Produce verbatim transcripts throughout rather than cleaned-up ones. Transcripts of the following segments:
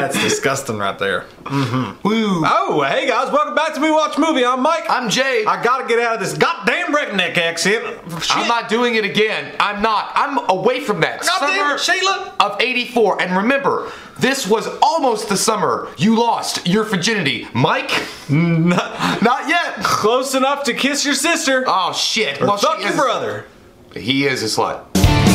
That's disgusting right there. Mm-hmm. Woo. Oh, hey guys, welcome back to Me Watch Movie. I'm Mike. I'm Jay. I gotta get out of this goddamn redneck accent. Shit. I'm not doing it again. I'm not. I'm away from that. Goddamn Summer Sheila. of eighty-four. And remember, this was almost the summer you lost your virginity. Mike? Not, Not yet. close enough to kiss your sister. Oh, shit. Or Well, fuck she your is- brother. He is a slut.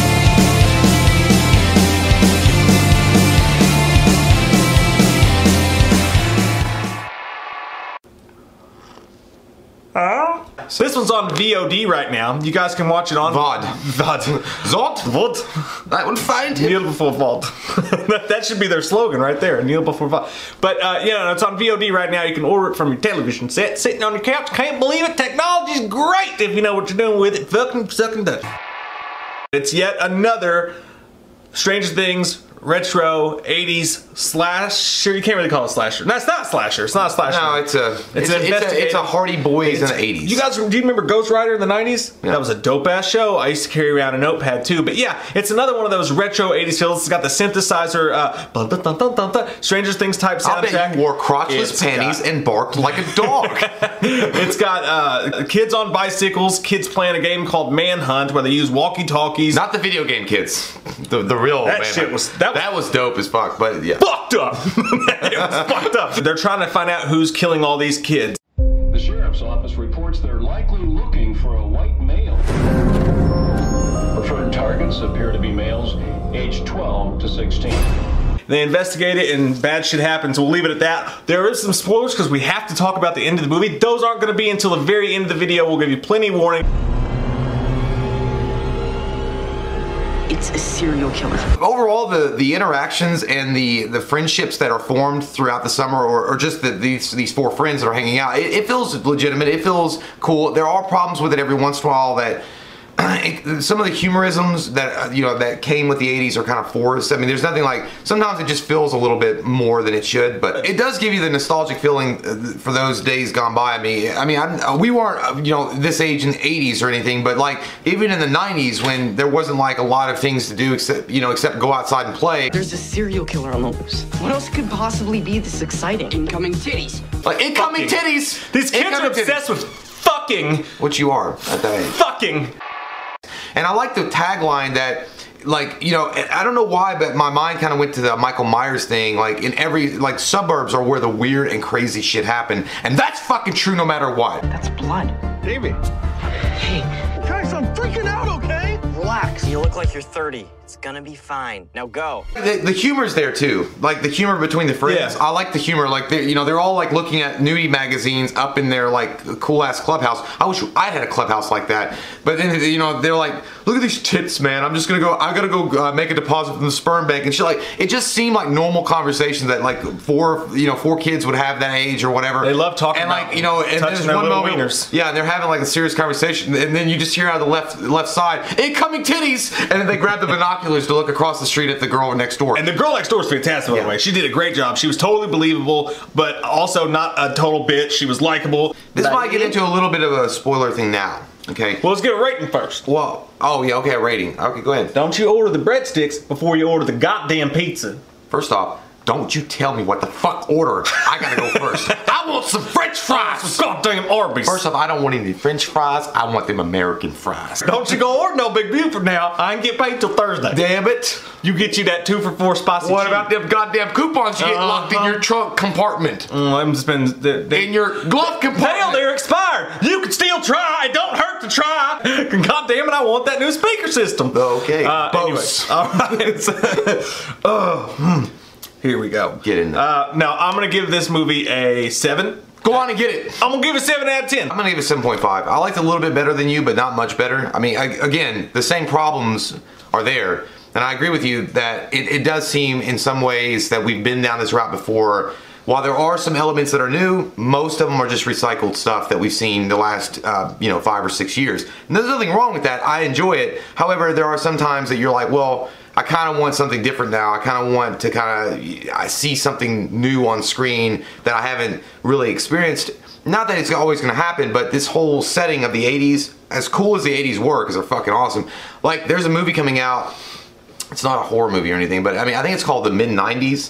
So this one's on V O D right now. You guys can watch it on V O D. V O D. Zot? Vod. I would find him. Kneel before V O D. That should be their slogan right there. Kneel before V O D. But uh, you know, it's on V O D right now. You can order it from your television set, sitting on your couch. Can't believe it. Technology's great if you know what you're doing with it. Fucking sucking does. It's yet another Stranger Things retro eighties slasher. You can't really call it a slasher. No, it's not a slasher. It's not a slasher. No, it's a it's, It's an a, it's, a, investigative- it's a Hardy Boys in the eighties. You guys, do you remember Ghost Rider in the nineties? Yeah. That was a dope ass show. I used to carry around a notepad too. But yeah, it's another one of those retro eighties films. It's got the synthesizer, uh, dun, dun, dun, dun, dun, dun, Stranger Things type soundtrack. I bet you wore crotchless It's panties got- and barked like a dog. It's got uh, kids on bicycles, kids playing a game called Manhunt where they use walkie-talkies. Not the video game kids. The the real That man. shit was- that that, was- was dope as fuck. But yeah. Fucked up. It was fucked up. They're trying to find out who's killing all these kids. The sheriff's office reports they're likely looking for a white male. Preferred targets appear to be males aged twelve to sixteen. They investigate it and bad shit happens. We'll leave it at that. There is some spoilers because we have to talk about the end of the movie. Those aren't going to be until the very end of the video. We'll give you plenty of warning. It's a serial killer. Overall, the the interactions and the the friendships that are formed throughout the summer, or, or just the, these these four friends that are hanging out, it, it feels legitimate. It feels cool. There are problems with it every once in a while that. It, some of the humorisms that you know that came with the eighties are kind of forced. I mean, there's nothing like. Sometimes it just feels a little bit more than it should, but it does give you the nostalgic feeling for those days gone by. I mean, I mean, I'm, we weren't you know this age in the eighties or anything, but like even in the nineties when there wasn't like a lot of things to do except you know except go outside and play. There's a serial killer on the loose. What else could possibly be this exciting? Incoming titties. Like incoming Fucking. titties. These kids Incoming are obsessed titties. with fucking, Which you are at that age. fucking. And I like the tagline that, like, you know, I don't know why, but my mind kind of went to the Michael Myers thing. Like, in every, like, suburbs are where the weird and crazy shit happen. And that's fucking true no matter what. That's blood. Davey. Hey, Guys, I'm freaking out, okay? relax. You look like you're thirty. It's gonna be fine. Now go. The, the humor's there too, like the humor between the friends. Yeah. I like the humor, like they, you know, they're all like looking at nudie magazines up in their like cool ass clubhouse. I wish I had a clubhouse like that. But then you know they're like, look at these tits, man. I'm just gonna go. I gotta go uh, make a deposit from the sperm bank and shit. Like it just seemed like normal conversations that like four you know four kids would have that age or whatever. They love talking and about like you know and touching there's their one little moment, wieners. yeah, and they're having like a serious conversation, and then you just hear out of the left left side, incoming titties, and then they grab the binoculars to look across the street at the girl next door. And the girl next door is fantastic, by Yeah. the way. She did a great job. She was totally believable, but also not a total bitch. She was likable. This might get into a little bit of a spoiler thing now. Okay. Well, let's get a rating first. Well, oh yeah, okay, a rating. Okay, go ahead. Don't you order the breadsticks before you order the goddamn pizza. First off, don't you tell me what the fuck order. I gotta go first. I want some French fries. Goddamn Arby's. First off, I don't want any French fries. I want them American fries. Don't you go order no Big Buford now. I ain't get paid till Thursday. Damn it. You get you that two for four spicy What cheese. about them goddamn coupons you get locked in Uh-huh. your trunk compartment? Mm, them just been, they, they, In your glove Hell, compartment? they're expired. You can still try. It don't hurt to try. God damn it, I want that new speaker system. Okay, Uh, Bose. anyway, all right. oh, hmm. Here we go. Get in there. Uh, now, I'm going to give this movie a seven. Go on and get it. I'm going to give it a seven out of ten. I'm gonna give it seven point five. I liked it a little bit better than you, but not much better. I mean, I, again, the same problems are there. And I agree with you that it, it does seem in some ways that we've been down this route before. While there are some elements that are new, most of them are just recycled stuff that we've seen the last, uh, you know, five or six years. And there's nothing wrong with that. I enjoy it. However, there are some times that you're like, well, I kind of want something different now. I kind of want to kind of, I see something new on screen that I haven't really experienced. Not that it's always going to happen, but this whole setting of the eighties, as cool as the eighties were, because they're fucking awesome. Like, there's a movie coming out. It's not a horror movie or anything, but I mean, I think it's called The Mid nineties.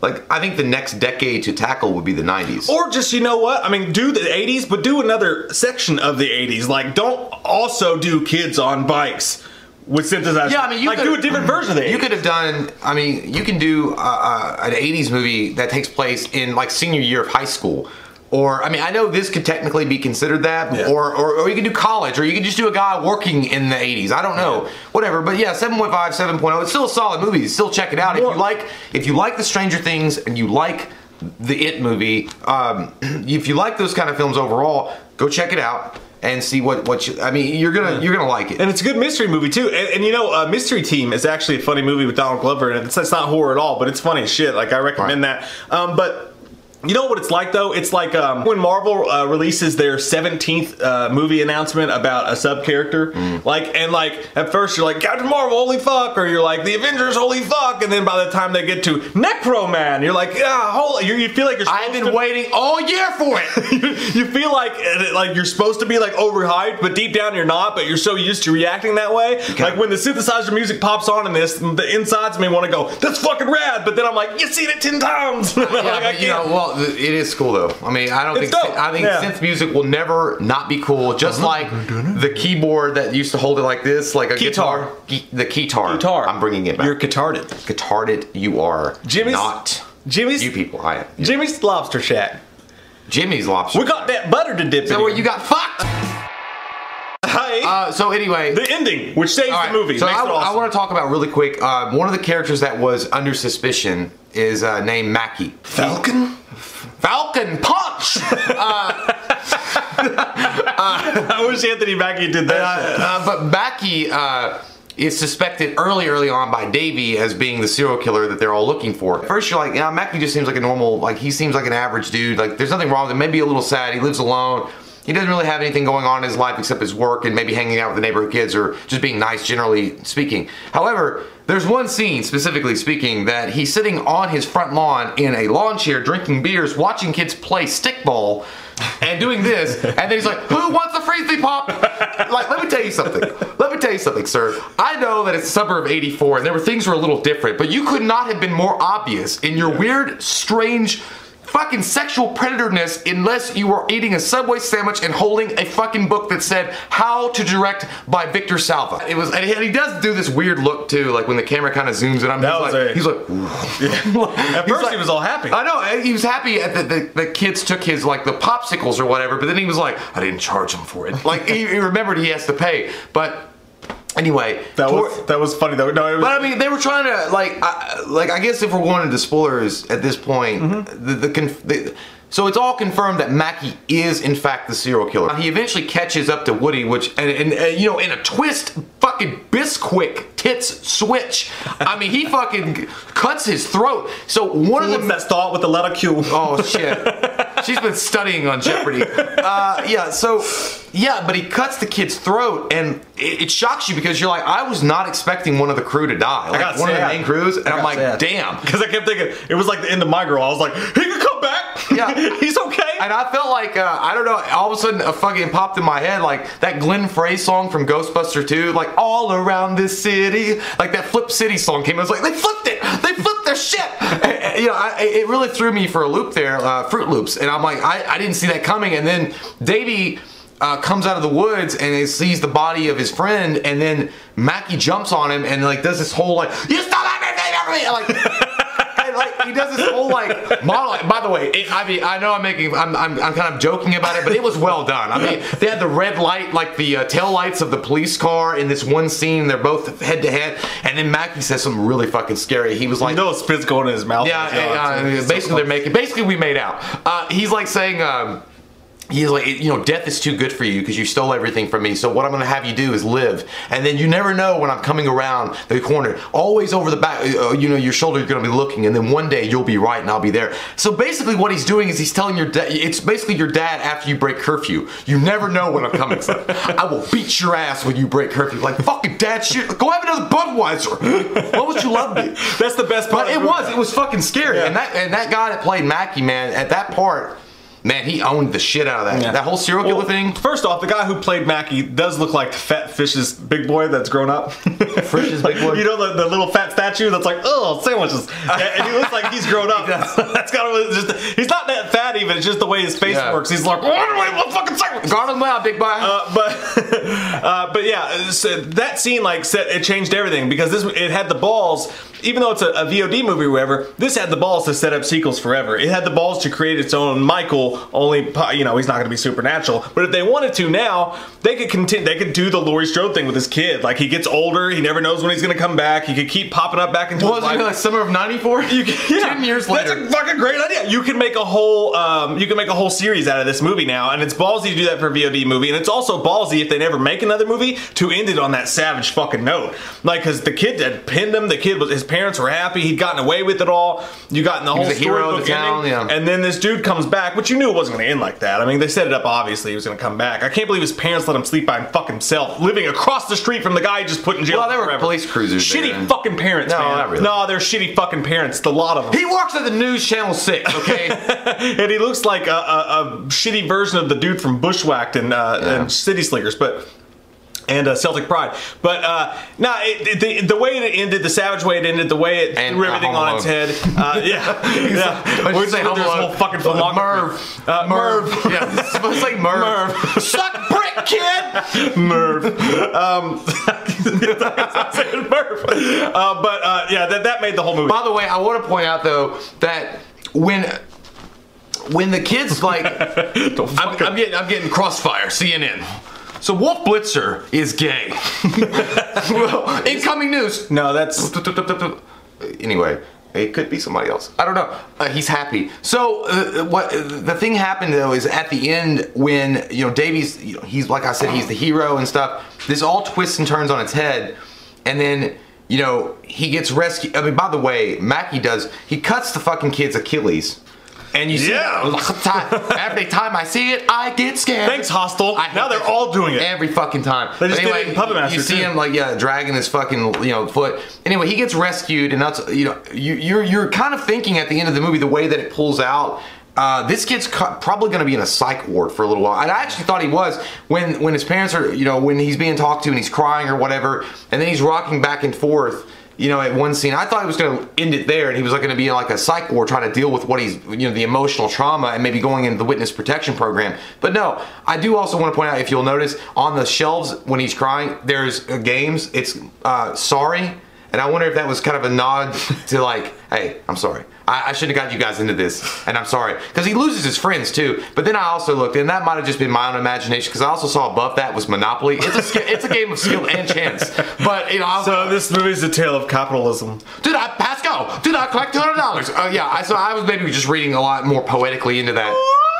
like I think the next decade to tackle would be the nineties. Or just, you know what? I mean, do the eighties, but do another section of the eighties. Like, don't also do kids on bikes with synthesizers. Yeah, I mean, you like could do a different version of the eighties. You could have done. I mean, you can do uh, uh, an eighties movie that takes place in like senior year of high school. Or, I mean, I know this could technically be considered that, Yeah. or, or or you can do college, or you can just do a guy working in the eighties. I don't know, whatever. But yeah, seven point five, seven point oh, it's still a solid movie. Still check it out if you like. If you like the Stranger Things and you like the It movie, um, if you like those kind of films overall, go check it out and see what what you, I mean. You're gonna you're gonna like it. And it's a good mystery movie too. And, and you know, uh, Mystery Team is actually a funny movie with Donald Glover, and it's, it's not horror at all, but it's funny as shit. Like I recommend Right. that. Um, but. You know what it's like though? It's like um, when Marvel uh, releases their seventeenth uh, movie announcement about a sub character, Mm. like and like at first you're like Captain Marvel, holy fuck, or you're like the Avengers, holy fuck, and then by the time they get to Necro Man, you're like, yeah, holy, you you feel like you're. I've supposed been to, waiting all year for it. you feel like like you're supposed to be like overhyped, but deep down you're not. But you're so used to reacting that way. Like when the synthesizer music pops on in this, the insides of me want to go, "That's fucking rad," but then I'm like, "You've seen it ten times." Yeah, Like, I but, you know, can't- well, th- it is cool though. I mean, I don't It's think dope. I think Yeah. synth music will never not be cool. Just like the keyboard that used to hold it like this, like a Guitar. guitar. Gu- the keytar. Guitar. I'm bringing it back. You're catarded. Guitarded. You are. Jimmy's- not. Jimmy's You people. I am. Jimmy's Lobster Shack. Jimmy's Lobster. We got that butter to dip So in. where here. you got fucked. Hey, Uh, so anyway. the ending, which saves All right, the movie. So makes I, it awesome. I want to talk about really quick. Uh, one of the characters that was under suspicion is uh, named Mackie. Falcon. Falcon Punch. I wish Anthony Mackie did that. Uh, uh, but Mackie uh, is suspected early, early on by Davey as being the serial killer that they're all looking for. At first, you're like, yeah, Mackie just seems like a normal, like he seems like an average dude. Like there's nothing wrong with him. Maybe a little sad. He lives alone. He doesn't really have anything going on in his life except his work and maybe hanging out with the neighborhood kids or just being nice, generally speaking. However, there's one scene, specifically speaking, that he's sitting on his front lawn in a lawn chair drinking beers, watching kids play stickball and doing this. And then he's like, who wants a Freezy Pop? Like, let me tell you something. Let me tell you something, sir. I know that it's the summer of eighty-four and there were things were a little different, but you could not have been more obvious in your weird, strange, fucking sexual predatorness unless you were eating a Subway sandwich and holding a fucking book that said How to Direct by Victor Salva. It was, and he, and he does do this weird look too, like when the camera kind of zooms in on him. That He's was like, a- he's like, At he's first, like- he was all happy. I know, and he was happy at the, the the kids took his like the popsicles or whatever, but then he was like, I didn't charge him for it. Like he, he remembered he has to pay, but. Anyway, that tor- was that was funny though. No, it was. but I mean, they were trying to like, I, like I guess if we're going into spoilers at this point, Mm-hmm. the, the, conf- the so it's all confirmed that Mackie is in fact the serial killer. He eventually catches up to Woody, which and, and, and you know, in a twist, fucking Bisquick tits switch. I mean, he fucking cuts his throat. So one of What's the that thought with the letter Q? Oh shit. She's been studying on Jeopardy. Uh, yeah, so yeah, but he cuts the kid's throat, and it, it shocks you because you're like, I was not expecting one of the crew to die, like got one of the sad. main crews, and I I'm got like, sad. damn. Because I kept thinking it was like the end of My Girl. I was like, he can come back. Yeah. he's okay. And I felt like uh, I don't know. All of a sudden, a fucking popped in my head like that Glenn Frey song from Ghostbusters two, like all around this city, like that Flip City song came. I was like, they flipped it. They flipped their shit. And, you know, I, it really threw me for a loop there, uh, Fruit Loops, and I'm like, I, I didn't see that coming. And then Davey uh, comes out of the woods and he sees the body of his friend, and then Mackie jumps on him and like does this whole like, you stole everything from me, like. And, like he does this whole like monologue. By the way, it, I mean I know I'm making I'm, I'm I'm kind of joking about it, but it was well done. I mean they had the red light, like the uh, tail lights of the police car in this one scene. They're both head to head, and then Mackie says something really fucking scary. He was like, you know, spit's going in his mouth. yeah, Yeah, uh, it's- it's basically so they're making basically we made out. Uh, he's like saying. Um, He's like, you know, death is too good for you because you stole everything from me. So what I'm going to have you do is live. And then you never know when I'm coming around the corner. Always over the back, uh, you know, your shoulder, you're going to be looking. And then one day you'll be right and I'll be there. So basically what he's doing is he's telling your dad, it's basically your dad after you break curfew. You never know when I'm coming. Son. I will beat your ass when you break curfew. Like, fucking dad shit. Go have another Budweiser. Why would you love me? That's the best part. But of it the was. movie. It was fucking scary. Yeah. And that and that guy that played Mackie, man, at that part, man, he owned the shit out of that. Yeah. That whole serial killer Well, thing. First off, the guy who played Mackie does look like the Fat Fish's big boy that's grown up. Fish's big boy? You know the, the little fat statue that's like, oh, sandwiches. And he looks like he's grown up. That's kind of just. He's not that fat even. It's just the way his face Yeah. works. He's like, what do I want fucking sandwiches? Guard him well, big boy. Uh, but uh, but yeah, so that scene like set, it changed everything because this it had the balls. Even though it's a, a V O D movie or whatever, this had the balls to set up sequels forever. It had the balls to create its own Michael. Only you know he's not going to be supernatural. But if they wanted to now, they could continue. They could do the Laurie Strode thing with his kid. Like he gets older, he never knows when he's going to come back. He could keep popping up back into What his was life. it, like summer of ninety-four? You can, yeah, Ten years later. That's a fucking great idea. You can make a whole, um, you can make a whole series out of this movie now, and it's ballsy to do that for a V O D movie, and it's also ballsy if they never make another movie to end it on that savage fucking note. Like, because the kid had pinned him, the kid was, his parents were happy, he'd gotten away with it all. You got in the He was whole a hero of storybook the town, ending, yeah. and then this dude comes back, which you knew it wasn't going to end like that. I mean, they set it up obviously he was going to come back. I can't believe his parents let him sleep by fuck himself, living across the street from the guy he just put in jail. Well, there were forever. police cruisers Shitty there. fucking parents, No, man. not really. No, they're shitty fucking parents. The lot of them. He works at the News Channel six, okay? And he looks like a, a, a shitty version of the dude from Bushwhacked and, uh, Yeah. and City Slickers, but and uh, Celtic Pride. But uh, nah, it, it, the, the way it ended, the savage way it ended, the way it And, threw uh, everything Home on its head. Uh, yeah, yeah. What'd you We're say, just with Home this Alone? whole fucking filmography. Merv. Uh, Merv. Yeah, it's supposed to like Merv. Merv. Suck brick, kid! Merv. Um, I said Merv. Uh, but uh, yeah, that, that made the whole movie. By the way, I want to point out though that when when the kids like, Don't I'm, fuck I'm getting I'm getting Crossfire, C N N. So Wolf Blitzer is gay. Well, incoming news. No, that's Anyway, it could be somebody else. I don't know. Uh, he's happy. So uh, what the thing happened though is at the end when you know Davies, you know, he's like I said, he's the hero and stuff. This all twists and turns on its head, and then you know he gets rescued. I mean, by the way, Mackie does. He cuts the fucking kid's Achilles. And you see, Yeah. every time I see it, I get scared. Thanks, Hostel. I hate Now they're that all doing it. every fucking time. They just But did it in Puppet Master, You see too. him like yeah, dragging his fucking you know foot. Anyway, he gets rescued, and that's you know you, you're you're kind of thinking at the end of the movie the way that it pulls out. Uh, this kid's cu- probably going to be in a psych ward for a little while, and I actually thought he was when when his parents are you know when he's being talked to and he's crying or whatever, and then he's rocking back and forth. You know, at one scene, I thought he was going to end it there, and he was like going to be in like a psych ward trying to deal with what he's, you know, the emotional trauma, and maybe going into the witness protection program. But no, I do also want to point out, if you'll notice, on the shelves when he's crying, there's uh, games. It's uh, sorry, and I wonder if that was kind of a nod to like, hey, I'm sorry. I, I shouldn't have got you guys into this, and I'm sorry. Because he loses his friends too. But then I also looked, and that might have just been my own imagination, because I also saw above that was Monopoly. It's a sk- it's a game of skill and chance. But you know, I was, so this movie is a tale of capitalism. did I Pascal? Did I collect two hundred dollars? Uh, yeah, I, so I was maybe just reading a lot more poetically into that.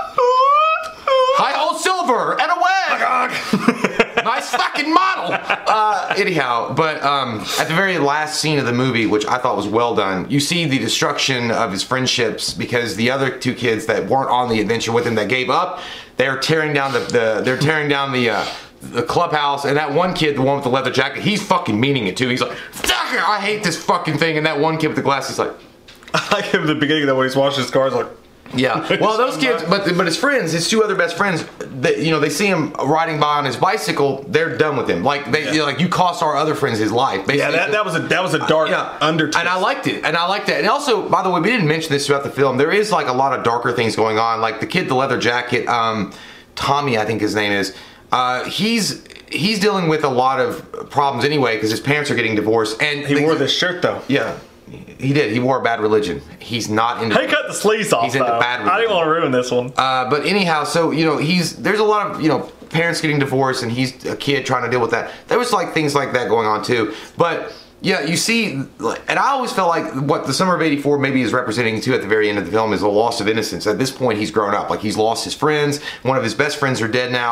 Hi ho silver and away. Nice fucking model. Uh, anyhow, but um, at the very last scene of the movie, which I thought was well done, you see the destruction of his friendships because the other two kids that weren't on the adventure with him that gave up, they're tearing down the, the they're tearing down the. Uh, the clubhouse, and that one kid, the one with the leather jacket, he's fucking meaning it too. He's like, fuck it, I hate this fucking thing. And that one kid with the glasses, like, I like him at the beginning that when he's washing his car, he's like, yeah. Well, those kids, but but his friends, his two other best friends, they, you know, they see him riding by on his bicycle. They're done with him. Like they, you know, like you cost our other friends his life. Basically. yeah, that, that was a that was a dark Yeah, under. and I liked it, and I liked it. And also, by the way, we didn't mention this throughout the film. There is like a lot of darker things going on. Like the kid, the leather jacket, um, Tommy, I think his name is. Uh, he's he's dealing with a lot of problems anyway because his parents are getting divorced. And He wore this shirt though. Yeah, he did. He wore a Bad Religion. He's not into. He cut the sleeves off. He's into though. Bad I didn't Religion. want to ruin this one. Uh, but anyhow, so you know, he's there's a lot of you know parents getting divorced, and he's a kid trying to deal with that. There was like things like that going on too. But yeah, you see, and I always felt like what the summer of eighty-four maybe is representing too at the very end of the film is the loss of innocence. At this point, he's grown up. Like he's lost his friends. One of his best friends are dead now.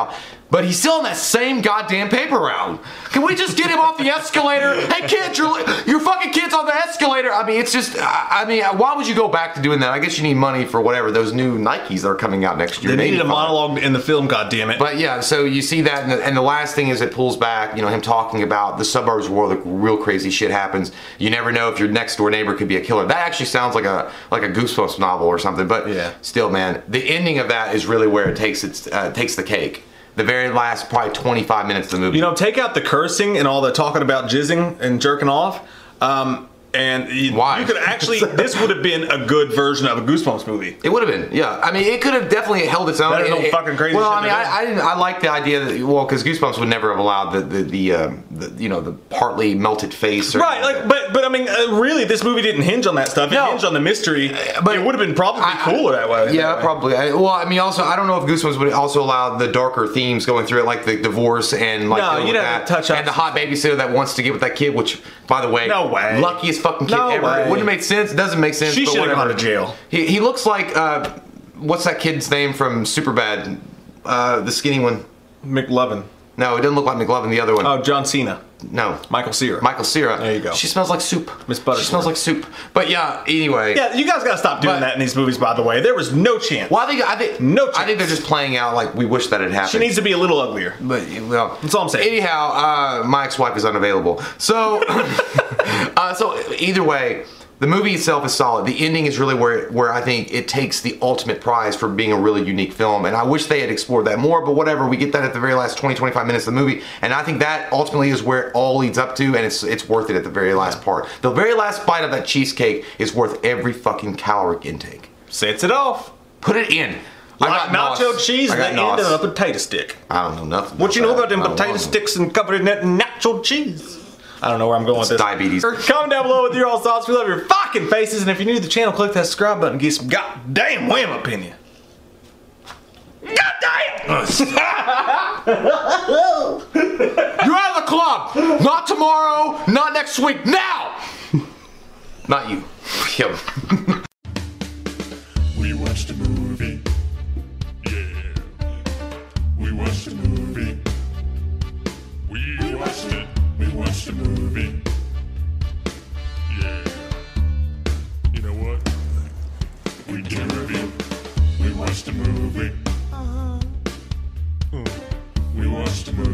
but he's still in that same goddamn paper route. Can we just get him off the escalator? Hey kids, your your fucking kid's on the escalator. I mean, it's just, I, I mean, why would you go back to doing that? I guess you need money for whatever those new Nikes that are coming out next year. They Maybe needed a fine. monologue in the film, goddammit. But yeah, so you see that, and the, and the last thing is it pulls back, you know, him talking about the suburbs where the real crazy shit happens. You never know if your next door neighbor could be a killer. That actually sounds like a like a Goosebumps novel or something, but yeah. Still, man, the ending of that is really where it takes its uh, takes the cake. The very last probably twenty-five minutes of the movie. You know, take out the cursing and all the talking about jizzing and jerking off. Um, And you, Why? you could actually, this would have been a good version of a Goosebumps movie. It would have been, yeah. I mean, it could have definitely held its own. That is no It- it- fucking crazy Well, shit I mean, to I, do. I didn't. I like the idea that well, because Goosebumps would never have allowed the the, the, um, the you know the partly melted face. Or, Right, like, but but I mean, uh, really, this movie didn't hinge on that stuff. It No. hinged on the mystery. But But it would have been probably I- cooler that way. Yeah, that way. probably. I, well, I mean, also, I don't know if Goosebumps would also allow the darker themes going through it, like the divorce and like No, dealing you'd with have to that, touch on and the hot babysitter that wants to get with that kid. Which, by the way, No way. luckiest fucking kid No ever. way. It wouldn't have made sense. It doesn't make sense. She but should have whatever. gone to jail. He he looks like uh, what's that kid's name from Superbad? Uh, the skinny one. McLovin. No, it doesn't look like McLovin. The other one. Oh, John Cena. No. Michael Cera. Michael Cera. There you go. She smells like soup. Miss She Butterworth. smells like soup. But yeah, anyway. Yeah, you guys gotta stop doing But- that in these movies, by the way. There was no chance. Well, I think I think No I think chance. they're just playing out like we wish that had happened. She needs to be a little uglier. But well, That's all I'm saying. Anyhow, uh, my ex-wife is unavailable. So, uh, so either way, the movie itself is solid. The ending is really where where I think it takes the ultimate prize for being a really unique film. And I wish they had explored that more. But whatever, we get that at the very last twenty, twenty-five minutes of the movie. And I think that ultimately is where it all leads up to, and it's it's worth it at the very last part. The very last bite of that cheesecake is worth every fucking caloric intake. Sets it off. Put it in. I Like got nacho nos. cheese I and got the end nos. of a potato stick. I don't know nothing. What you know about them I don't potato know. sticks and covered in that nacho cheese? I don't know where I'm going with this. Diabetes. Comment down below with your all thoughts. We love your fucking faces. And if you're new to the channel, click that subscribe button and get some goddamn wham opinion. Goddamn! You're out of the club! Not tomorrow, not next week, now! Not you. Him. We watched a movie. Yeah. We watched a movie. We watched it. We watched a movie. Yeah. You know what? We did a review. We watched a movie. Uh-huh. We watched a movie.